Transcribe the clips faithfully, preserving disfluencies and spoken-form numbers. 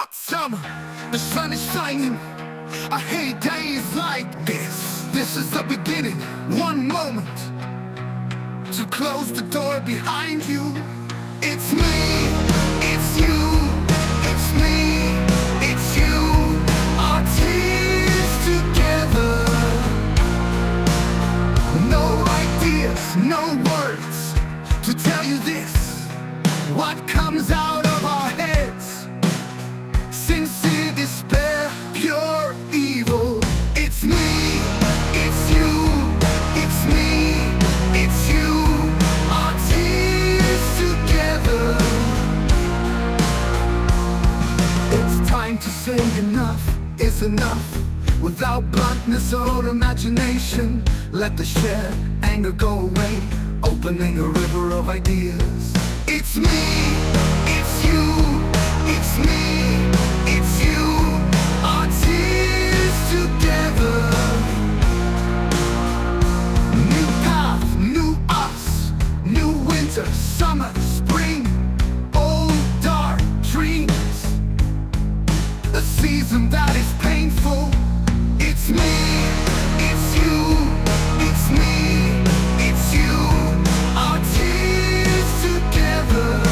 hot summer, the sun is shining. I hate days like this. This is the beginning, one moment to close the door behind you. It's me, it's you, it's me, it's you. Our tears together. No ideas, no words to tell you this. What comes out of our heads? Sincere despair, pure evil. It's me, it's you, it's me, it's you. Our tears together. It's time to say enough is enough. Without bluntness or imagination, let the shared anger go away, opening a river of ideas. It's me, it's you, it's me, it's you. Our tears together. New path, new us, new winter, summer, spring, old dark dreams. A season that is painful. It's me, it's you, it's me, it's you. Our tears together.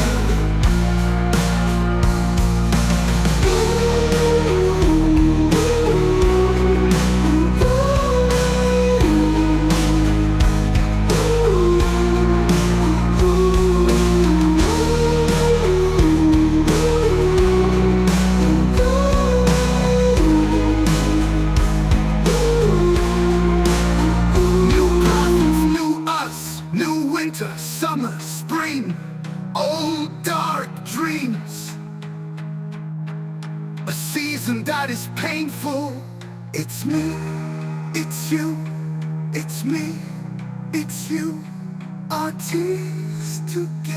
Winter, summer, spring, old dark dreams. A season that is painful. It's me, it's you, it's me, it's you. Our tears together.